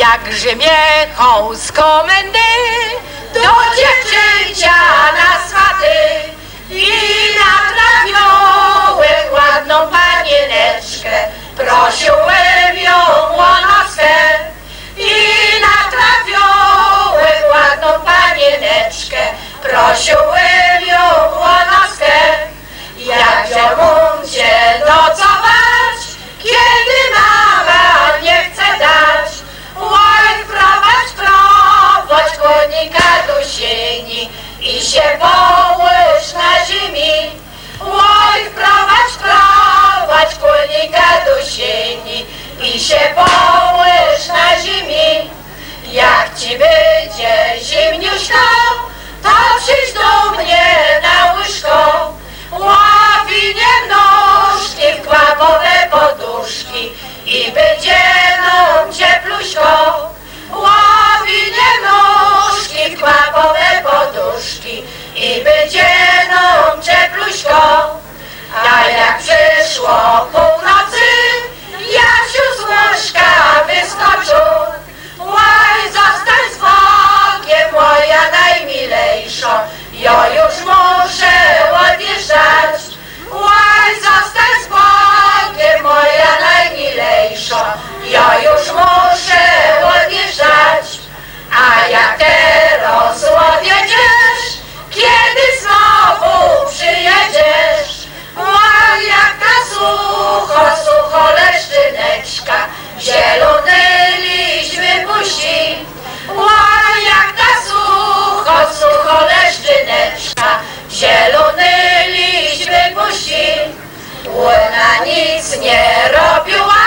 jak grzmiechą z komendy do dziewczęcia na swaty i natrafiłem ładną panieneczkę, prosiłem ją o laskę i natrafiłem ładną panieneczkę, prosiłem ją o laskę. Jak wziąłem cię nocować, kiedy mama nie chce dać, oj, prowadź konika do sieni i się połóż na ziemi. Oj, prowadź konika do sieni i się połóż na ziemi. Jak ci będzie zimniuszko, to przyjdź do mnie na łyżko. Ławiniem nóżki w kłapowe poduszki i będzie nam ciepluśko. Ławiniem nóżki w kłapowe poduszki i będzie nam ciepluśko. A jak przyszło północy, Jasiu z łóżka wyskoczył. Łaj, zostań z Bogiem, moja najmilejsza, ja już muszę odjeżdżać. Łaj, zostań z Bogiem, moja najmilejsza, ja już muszę odjeżdżać. A jak teraz odjedziesz, kiedy znowu przyjedziesz? Łaj, jak ta sucho leszczyneczka zielony liść wypuści. Łaj, jak ta sucho leszczyneczka zielony liść wypuści. Ona nic nie robiła,